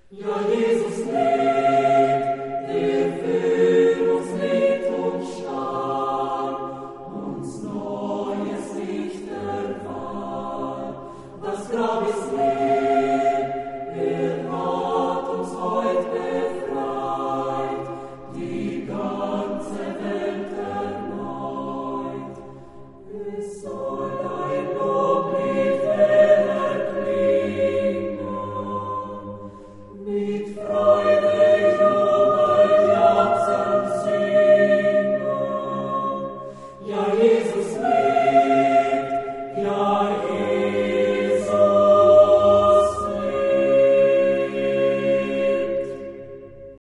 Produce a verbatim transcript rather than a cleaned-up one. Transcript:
Ja, Jesus lebt, der für uns lebt und starb, uns neues Licht erwarb. Das Grab ist leer, er hat uns heut befreit, die ganze Welt erneut. Es soll